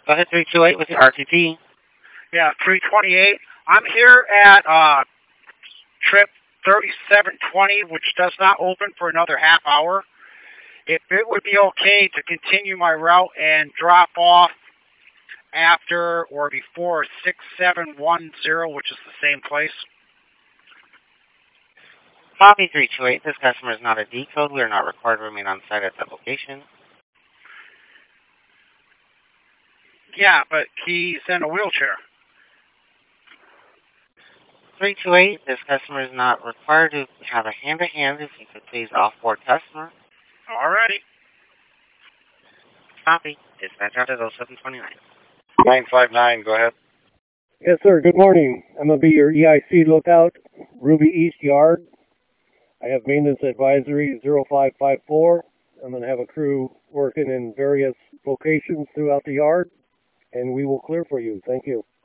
Go ahead, 328 with the RTP. Yeah, 328. I'm here at trip 3720, which does not open for another half hour. If it would be okay to continue my route and drop off after or before 6710, which is the same place. Copy 328. This customer is not a D code. We are not required to remain on site at that location. Yeah, but he's in a wheelchair. 328. This customer is not required to have a hand-to-hand. If you could please off-board customer. Alrighty. Copy. Dispatch out at 0729. 959, go ahead. Yes, sir. Good morning. I'm going to be your EIC lookout, Ruby East Yard. I have maintenance advisory 0554. I'm going to have a crew working in various locations throughout the yard, and we will clear for you. Thank you.